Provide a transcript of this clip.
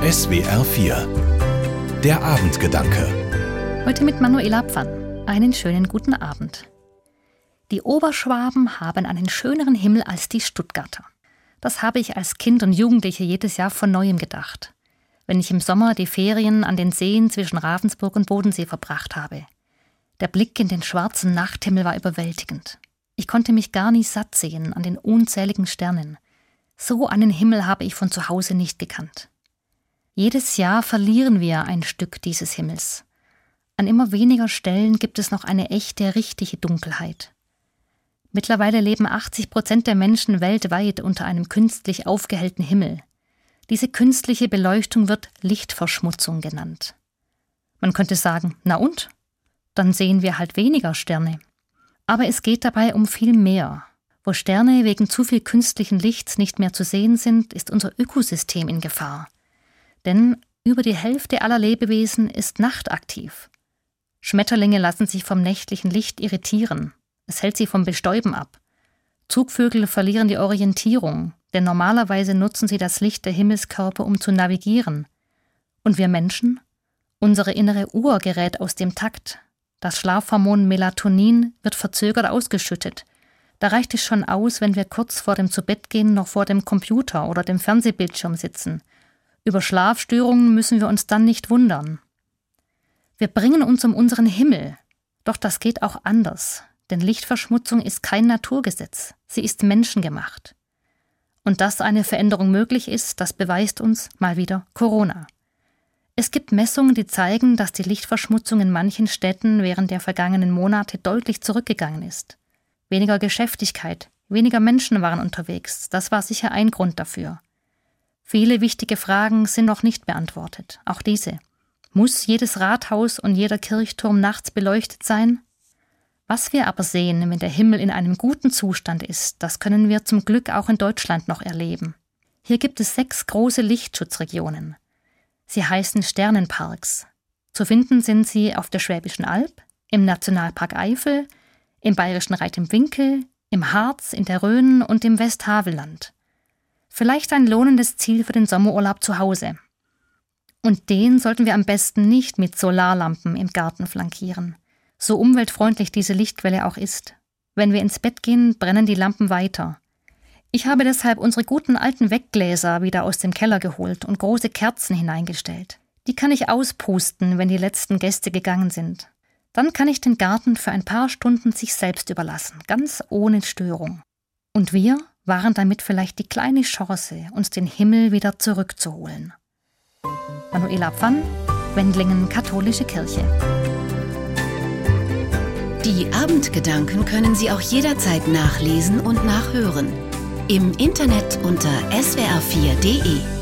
SWR 4 Der Abendgedanke. Heute mit Manuela Pfann. Einen schönen guten Abend. Die Oberschwaben haben einen schöneren Himmel als die Stuttgarter. Das habe ich als Kind und Jugendliche jedes Jahr von Neuem gedacht, wenn ich im Sommer die Ferien an den Seen zwischen Ravensburg und Bodensee verbracht habe. Der Blick in den schwarzen Nachthimmel war überwältigend. Ich konnte mich gar nie satt sehen an den unzähligen Sternen. So einen Himmel habe ich von zu Hause nicht gekannt. Jedes Jahr verlieren wir ein Stück dieses Himmels. An immer weniger Stellen gibt es noch eine echte, richtige Dunkelheit. Mittlerweile leben 80% der Menschen weltweit unter einem künstlich aufgehellten Himmel. Diese künstliche Beleuchtung wird Lichtverschmutzung genannt. Man könnte sagen, na und? Dann sehen wir halt weniger Sterne. Aber es geht dabei um viel mehr. Wo Sterne wegen zu viel künstlichen Lichts nicht mehr zu sehen sind, ist unser Ökosystem in Gefahr. Denn über die Hälfte aller Lebewesen ist nachtaktiv. Schmetterlinge lassen sich vom nächtlichen Licht irritieren. Es hält sie vom Bestäuben ab. Zugvögel verlieren die Orientierung, denn normalerweise nutzen sie das Licht der Himmelskörper, um zu navigieren. Und wir Menschen? Unsere innere Uhr gerät aus dem Takt. Das Schlafhormon Melatonin wird verzögert ausgeschüttet. Da reicht es schon aus, wenn wir kurz vor dem Zubettgehen noch vor dem Computer oder dem Fernsehbildschirm sitzen. Über Schlafstörungen müssen wir uns dann nicht wundern. Wir bringen uns um unseren Himmel. Doch das geht auch anders. Denn Lichtverschmutzung ist kein Naturgesetz. Sie ist menschengemacht. Und dass eine Veränderung möglich ist, das beweist uns mal wieder Corona. Es gibt Messungen, die zeigen, dass die Lichtverschmutzung in manchen Städten während der vergangenen Monate deutlich zurückgegangen ist. Weniger Geschäftigkeit, weniger Menschen waren unterwegs. Das war sicher ein Grund dafür. Viele wichtige Fragen sind noch nicht beantwortet. Auch diese. Muss jedes Rathaus und jeder Kirchturm nachts beleuchtet sein? Was wir aber sehen, wenn der Himmel in einem guten Zustand ist, das können wir zum Glück auch in Deutschland noch erleben. Hier gibt es 6 große Lichtschutzregionen. Sie heißen Sternenparks. Zu finden sind sie auf der Schwäbischen Alb, im Nationalpark Eifel, im Bayerischen Reit im Winkl, im Harz, in der Rhön und im Westhavelland. Vielleicht ein lohnendes Ziel für den Sommerurlaub zu Hause. Und den sollten wir am besten nicht mit Solarlampen im Garten flankieren. So umweltfreundlich diese Lichtquelle auch ist. Wenn wir ins Bett gehen, brennen die Lampen weiter. Ich habe deshalb unsere guten alten Weggläser wieder aus dem Keller geholt und große Kerzen hineingestellt. Die kann ich auspusten, wenn die letzten Gäste gegangen sind. Dann kann ich den Garten für ein paar Stunden sich selbst überlassen, ganz ohne Störung. Und wir waren damit vielleicht die kleine Chance, uns den Himmel wieder zurückzuholen. Manuela Pfann, Wendlingen Katholische Kirche. Die Abendgedanken können Sie auch jederzeit nachlesen und nachhören. Im Internet unter swr4.de.